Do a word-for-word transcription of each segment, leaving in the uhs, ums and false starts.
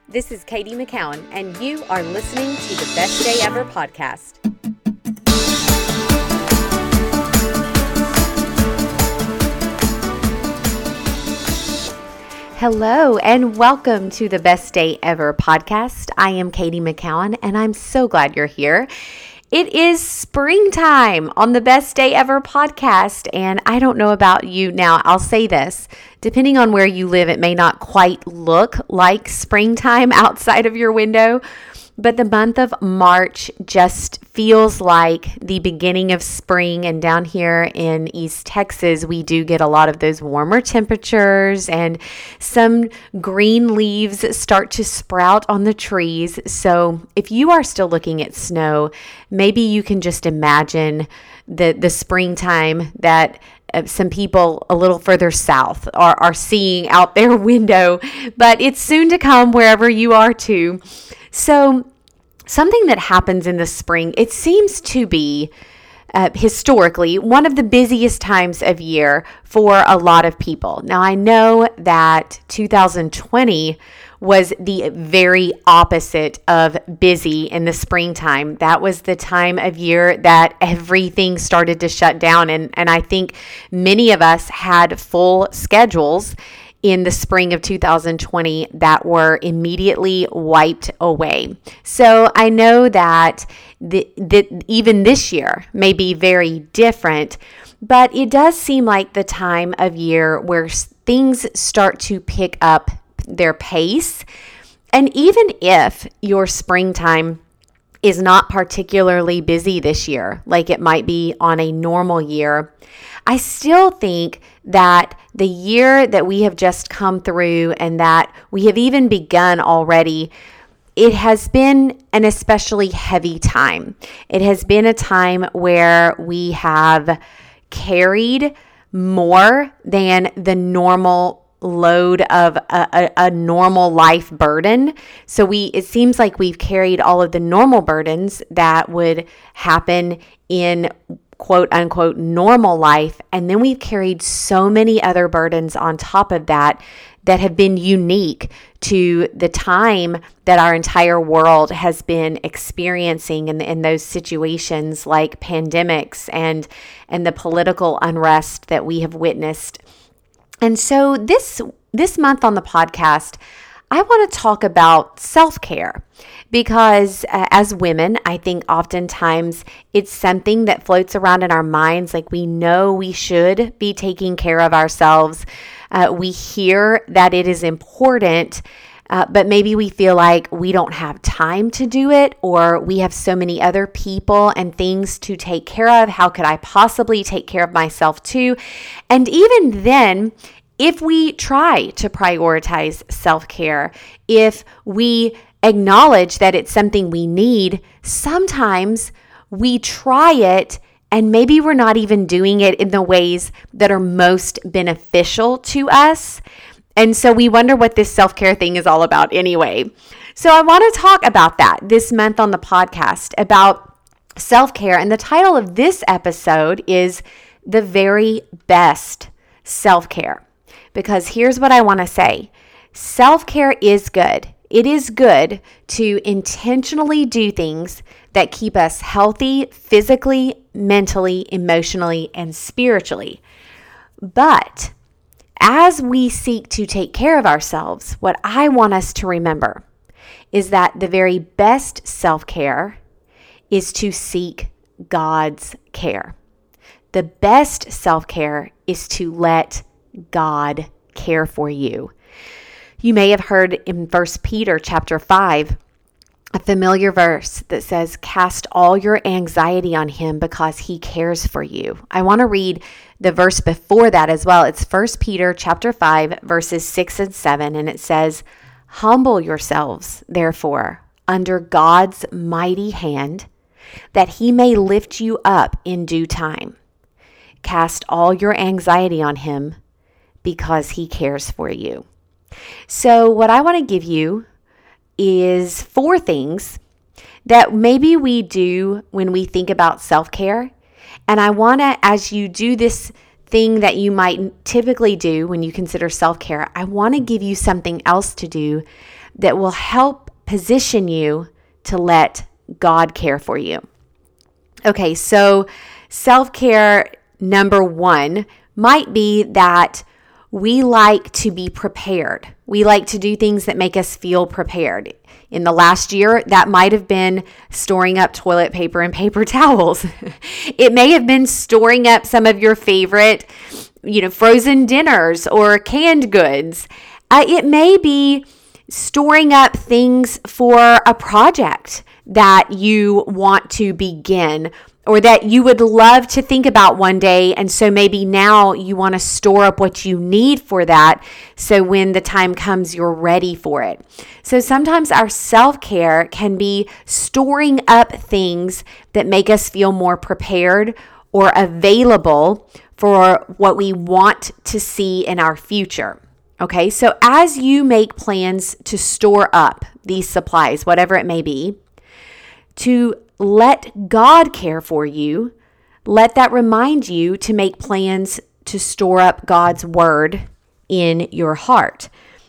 This is Katie McCowan, and you are listening to the Best Day Ever podcast. Hello, and welcome to the Best Day Ever podcast. I am Katie McCowan, and I'm so glad you're here. It is springtime on the Best Day Ever podcast, and I don't know about you. Now, I'll say this. Depending on where you live, it may not quite look like springtime outside of your window, but the month of March just feels like the beginning of spring. And down here in East Texas, we do get a lot of those warmer temperatures and some green leaves start to sprout on the trees. So if you are still looking at snow, maybe you can just imagine the, the springtime that uh, some people a little further south are, are seeing out their window, but it's soon to come wherever you are too. So something that happens in the spring, it seems to be uh, historically one of the busiest times of year for a lot of people. Now, I know that two thousand twenty was the very opposite of busy in the springtime. That was the time of year that everything started to shut down. And, and I think many of us had full schedules in the spring of two thousand twenty that were immediately wiped away. So I know that the, the, even this year may be very different, but it does seem like the time of year where things start to pick up their pace. And even if your springtime is not particularly busy this year, like it might be on a normal year, I still think that the year that we have just come through and that we have even begun already, it has been an especially heavy time. It has been a time where we have carried more than the normal load of a, a, a normal life burden. So we it seems like we've carried all of the normal burdens that would happen in quote unquote normal life. And then we've carried so many other burdens on top of that that have been unique to the time that our entire world has been experiencing in, in those situations like pandemics and, and the political unrest that we have witnessed. And so this, this month on the podcast, I want to talk about self-care because uh, as women, I think oftentimes it's something that floats around in our minds. Like we know we should be taking care of ourselves. Uh, we hear that it is important, uh, but maybe we feel like we don't have time to do it, or we have so many other people and things to take care of. How could I possibly take care of myself too? And even then, if we try to prioritize self-care, if we acknowledge that it's something we need, sometimes we try it and maybe we're not even doing it in the ways that are most beneficial to us. And so we wonder what this self-care thing is all about anyway. So I want to talk about that this month on the podcast about self-care. And the title of this episode is The Very Best Self-Care. Because here's what I want to say. Self-care is good. It is good to intentionally do things that keep us healthy physically, mentally, emotionally, and spiritually. But as we seek to take care of ourselves, what I want us to remember is that the very best self-care is to seek God's care. The best self-care is to let God care for you. You may have heard in First Peter chapter five, a familiar verse that says, cast all your anxiety on him because he cares for you. I want to read the verse before that as well. It's First Peter chapter five, verses six and seven, and it says, humble yourselves, therefore, under God's mighty hand, that he may lift you up in due time. Cast all your anxiety on him because he cares for you. So what I want to give you is four things that maybe we do when we think about self-care. And I want to, as you do this thing that you might typically do when you consider self-care, I want to give you something else to do that will help position you to let God care for you. Okay, so self-care number one might be that we like to be prepared. We like to do things that make us feel prepared. In the last year, that might have been storing up toilet paper and paper towels. It may have been storing up some of your favorite, you know, frozen dinners or canned goods. Uh, it may be storing up things for a project that you want to begin or that you would love to think about one day. And so maybe now you want to store up what you need for that. So when the time comes, you're ready for it. So sometimes our self-care can be storing up things that make us feel more prepared or available for what we want to see in our future. Okay, so as you make plans to store up these supplies, whatever it may be, to let God care for you, let that remind you to make plans to store up God's word in your heart.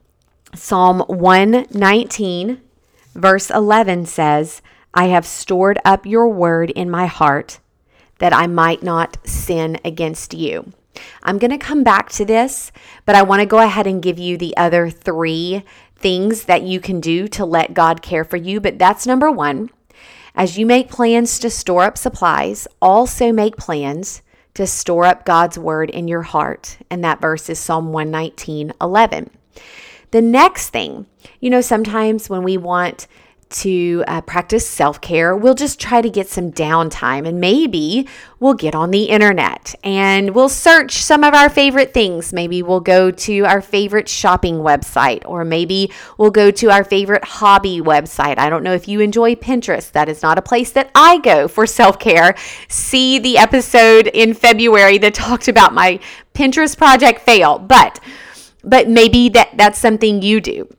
Psalm one nineteen, verse eleven says, I have stored up your word in my heart that I might not sin against you. I'm going to come back to this, but I want to go ahead and give you the other three things that you can do to let God care for you. But that's number one. As you make plans to store up supplies, also make plans to store up God's word in your heart. And that verse is Psalm one nineteen, eleven. The next thing, you know, sometimes when we want to uh, practice self-care, we'll just try to get some downtime, and maybe we'll get on the internet and we'll search some of our favorite things. Maybe we'll go to our favorite shopping website, or maybe we'll go to our favorite hobby website. I don't know if you enjoy Pinterest. That is not a place that I go for self-care. See the episode in February that talked about my Pinterest project fail, but but maybe that that's something you do.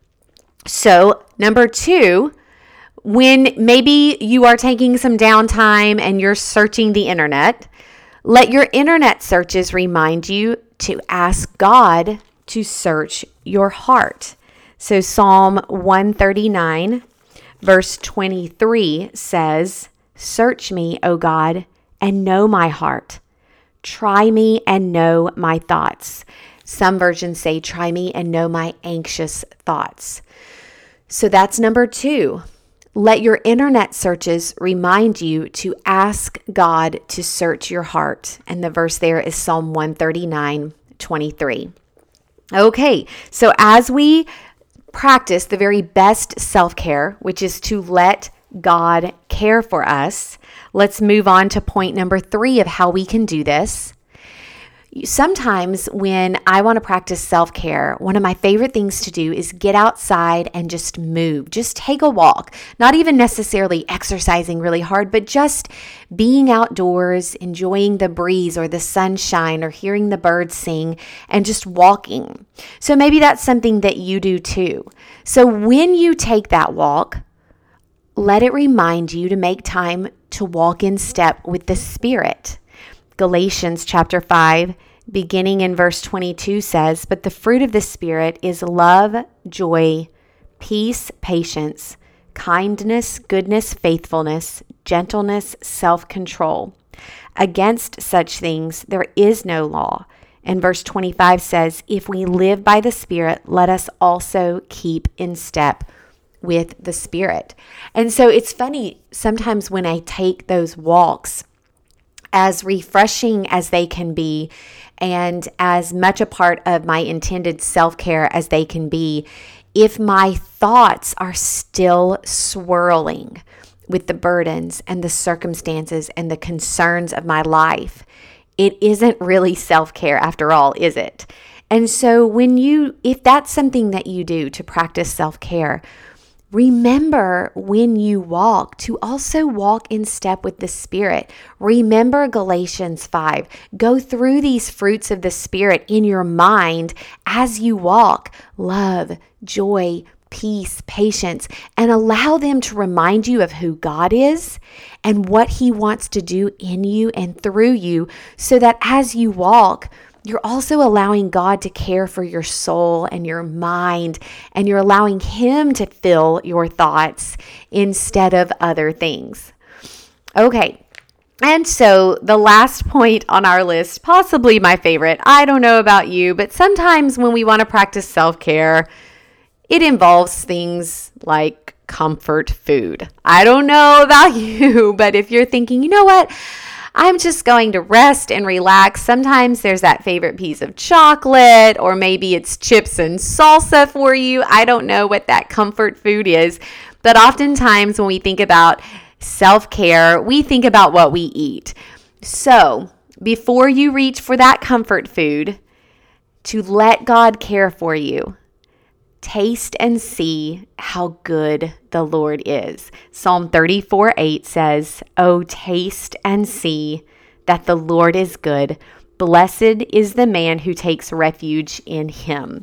So number two, when maybe you are taking some downtime and you're searching the internet, let your internet searches remind you to ask God to search your heart. So Psalm one thirty-nine, verse twenty-three says, search me, O God, and know my heart. Try me and know my thoughts. Some versions say, try me and know my anxious thoughts. So that's number two. Let your internet searches remind you to ask God to search your heart. And the verse there is Psalm one thirty-nine, twenty-three. Okay, so as we practice the very best self-care, which is to let God care for us, let's move on to point number three of how we can do this. Sometimes when I want to practice self-care, one of my favorite things to do is get outside and just move. Just take a walk. Not even necessarily exercising really hard, but just being outdoors, enjoying the breeze or the sunshine or hearing the birds sing and just walking. So maybe that's something that you do too. So when you take that walk, let it remind you to make time to walk in step with the Spirit. Galatians chapter five, beginning in verse twenty-two says, but the fruit of the Spirit is love, joy, peace, patience, kindness, goodness, faithfulness, gentleness, self-control. Against such things there is no law. And verse twenty-five says, if we live by the Spirit, let us also keep in step with the Spirit. And so it's funny, sometimes when I take those walks, as refreshing as they can be and as much a part of my intended self-care as they can be, if my thoughts are still swirling with the burdens and the circumstances and the concerns of my life, it isn't really self-care after all, is it? And so when you, if that's something that you do to practice self-care, remember when you walk to also walk in step with the Spirit. Remember Galatians five. Go through these fruits of the Spirit in your mind as you walk. Love, joy, peace, patience, and allow them to remind you of who God is and what He wants to do in you and through you, so that as you walk, you're also allowing God to care for your soul and your mind, and you're allowing Him to fill your thoughts instead of other things. Okay. And so the last point on our list, possibly my favorite, I don't know about you, but sometimes when we want to practice self-care, it involves things like comfort food. I don't know about you, but if you're thinking, you know what, I'm just going to rest and relax. Sometimes there's that favorite piece of chocolate, or maybe it's chips and salsa for you. I don't know what that comfort food is, but oftentimes when we think about self-care, we think about what we eat. So before you reach for that comfort food, to let God care for you, taste and see how good the Lord is. Psalm thirty-four eight says, "Oh, taste and see that the Lord is good. Blessed is the man who takes refuge in Him."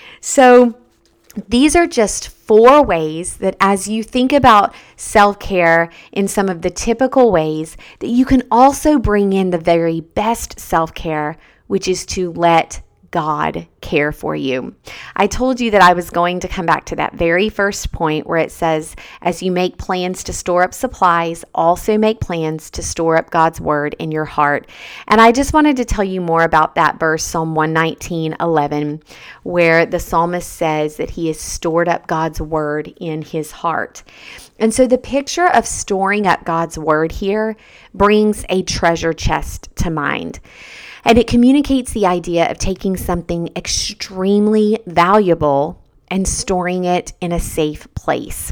So these are just four ways that as you think about self-care in some of the typical ways, that you can also bring in the very best self-care, which is to let God care for you. I told you that I was going to come back to that very first point where it says, as you make plans to store up supplies, also make plans to store up God's word in your heart. And I just wanted to tell you more about that verse, Psalm one nineteen eleven, where the psalmist says that he has stored up God's word in his heart. And so the picture of storing up God's word here brings a treasure chest to mind. And it communicates the idea of taking something extremely valuable and storing it in a safe place.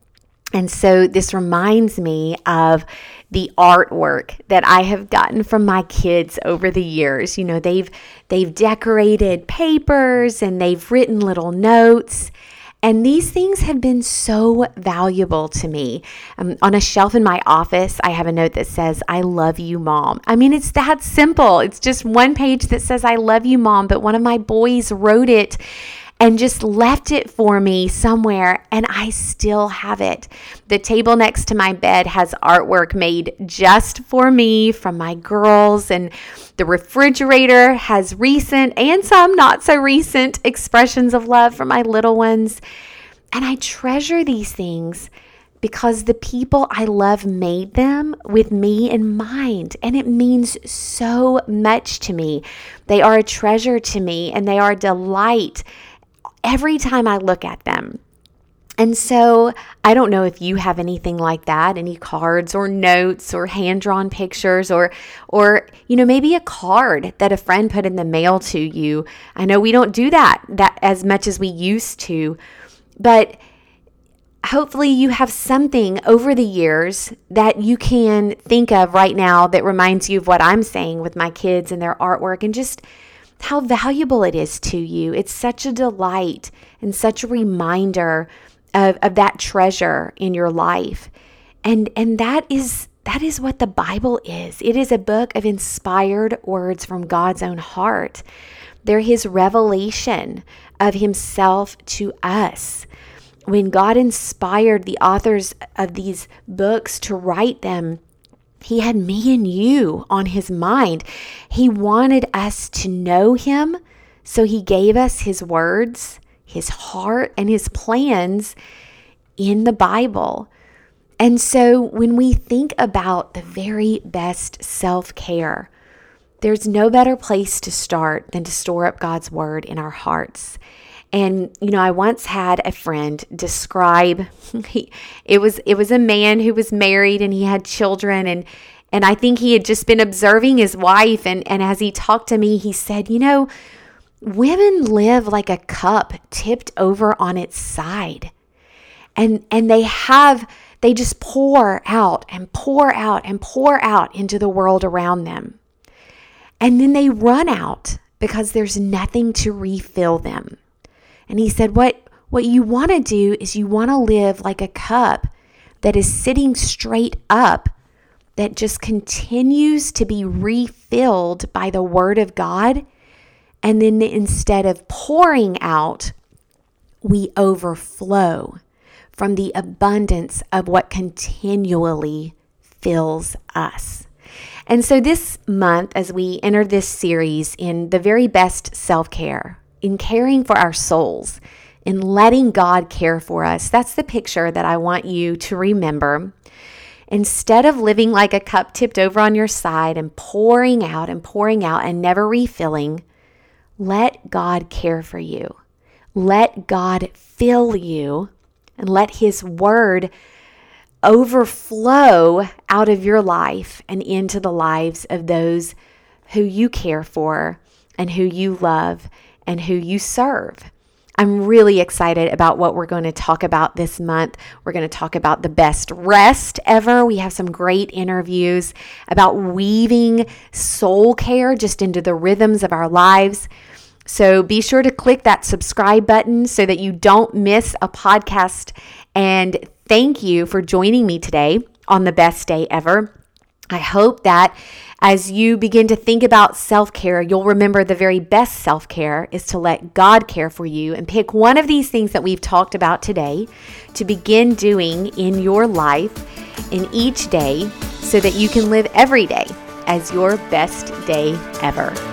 And so this reminds me of the artwork that I have gotten from my kids over the years. You know, they've they've decorated papers and they've written little notes. And these things have been so valuable to me. Um, on a shelf in my office, I have a note that says, "I love you, Mom." I mean, it's that simple. It's just one page that says, "I love you, Mom." But one of my boys wrote it and just left it for me somewhere, and I still have it. The table next to my bed has artwork made just for me from my girls, and the refrigerator has recent and some not so recent expressions of love from my little ones. And I treasure these things because the people I love made them with me in mind, and it means so much to me. They are a treasure to me, and they are a delight every time I look at them. And so I don't know if you have anything like that, any cards or notes or hand-drawn pictures, or, or you know, maybe a card that a friend put in the mail to you. I know we don't do that, that as much as we used to, but hopefully you have something over the years that you can think of right now that reminds you of what I'm saying with my kids and their artwork, and just how valuable it is to you. It's such a delight and such a reminder of, of that treasure in your life. And and that is that is what the Bible is. It is a book of inspired words from God's own heart. They're His revelation of Himself to us. When God inspired the authors of these books to write them, He had me and you on His mind. He wanted us to know Him, so He gave us His words, His heart, and His plans in the Bible. And so when we think about the very best self-care, there's no better place to start than to store up God's word in our hearts. And, you know, I once had a friend describe, he, it was it was a man who was married and he had children, and and I think he had just been observing his wife, and, and as he talked to me, he said, you know, women live like a cup tipped over on its side. And and they have, they just pour out and pour out and pour out into the world around them. And then they run out because there's nothing to refill them. And he said, what, what you want to do is you want to live like a cup that is sitting straight up, that just continues to be refilled by the Word of God. And then instead of pouring out, we overflow from the abundance of what continually fills us. And so this month, as we enter this series in the very best self-care, in caring for our souls, in letting God care for us, that's the picture that I want you to remember. Instead of living like a cup tipped over on your side and pouring out and pouring out and never refilling, let God care for you. Let God fill you and let His word overflow out of your life and into the lives of those who you care for and who you love and who you serve. I'm really excited about what we're going to talk about this month. We're going to talk about the best rest ever. We have some great interviews about weaving soul care just into the rhythms of our lives. So be sure to click that subscribe button so that you don't miss a podcast. And thank you for joining me today on the best day ever. I hope that as you begin to think about self-care, you'll remember the very best self-care is to let God care for you and pick one of these things that we've talked about today to begin doing in your life in each day so that you can live every day as your best day ever.